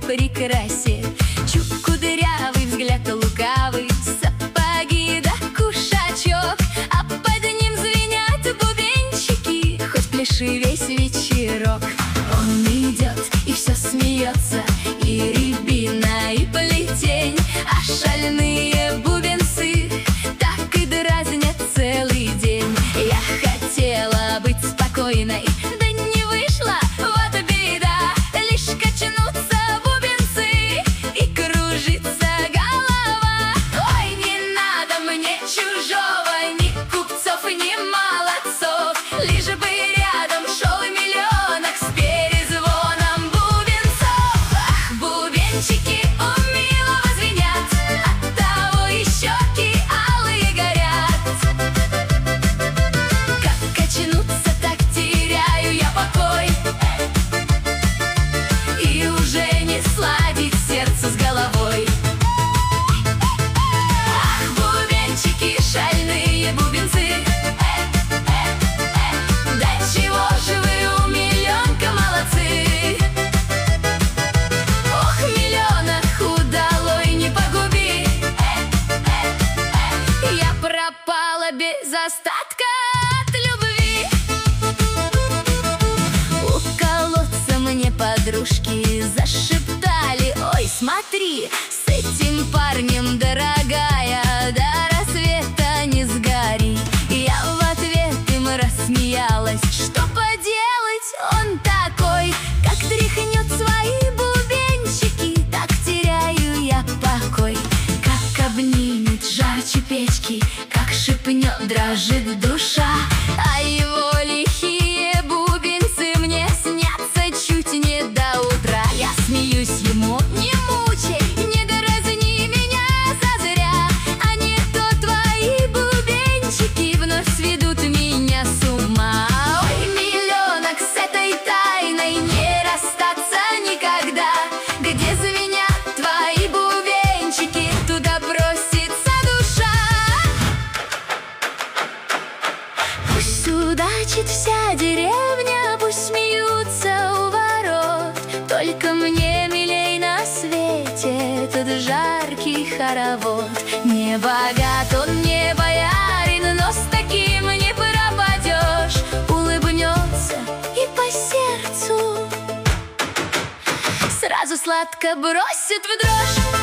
прекрасе. Чуб кудрявый, взгляд лукавый, сапоги да кушачок, а под ним звенят бубенчики, хоть пляши весь вечерок. Он идет и все смеется, и рябина, и плетень, а шальные бубенцы так и дразнят целый день. Я хотела быть спокойной, да не вышло, вот беда. Лишь качнутся бубенцы, и кружится голова. Ой, не надо мне чужого, ни купцов, ни молодцов, лишь бы рядом шел миллионок с перезвоном бубенцов. Ах, бубенчики у милого звенят, оттого и щеки алые горят. Как качнутся, так теряю я покой, и уже не сладить сердце с головой. Ах, бубенчики, шальные бубенцы, да чего же вы, умиленка, молодцы. Ох, миллионах удалой не погуби, я пропала без остатка от любви. У колодца мне подружки зашептали: ой, смотри, с этим парнем, дорогая, до рассвета не сгори. Я в ответ им рассмеялась: что поделать, он такой. Как тряхнет свои бубенчики, так теряю я покой. Как обнимет жарче печки, как шепнет, дрожит душа, а его лихие бубенцы мне снятся чуть не до утра. Я смеюсь ему: не мучай, не дразни меня зазря, а не то твои бубенчики вновь сведут меня с ума. Ой, миллионок, с этой тайной не расстаться никогда. Где звенят твои бубенчики, туда просится душа. Пусть судачит вся деревня, пусть смеются у ворот, только мне милей на свете этот жаркий хоровод. Не богат он, не боярин, но с таким не пропадешь. Улыбнется и по сердцу сразу сладко бросит в дрожь.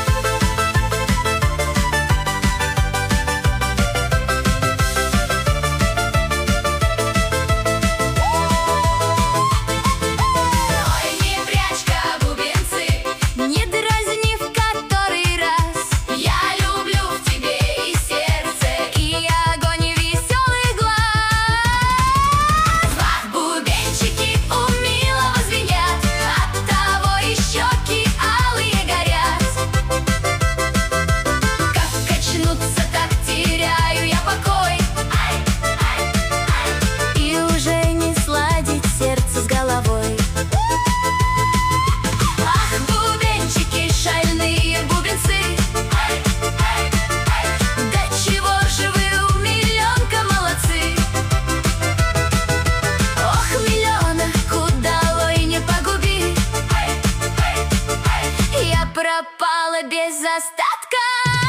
Ой, не прячь-ка бубенцы, не дразни в который раз. Я люблю в тебе и сердце, и огонь веселый глаз. Ах, бубенчики у милого звенят, оттого и щеки алые горят. Как качнутся, так теряю я покой, и уже не сладить сердце с головой. Ах, бубенчики, шальные бубенцы, да чего же вы, умиленка, молодцы. Ох, миллионах удалой не погуби, я пропала без остатка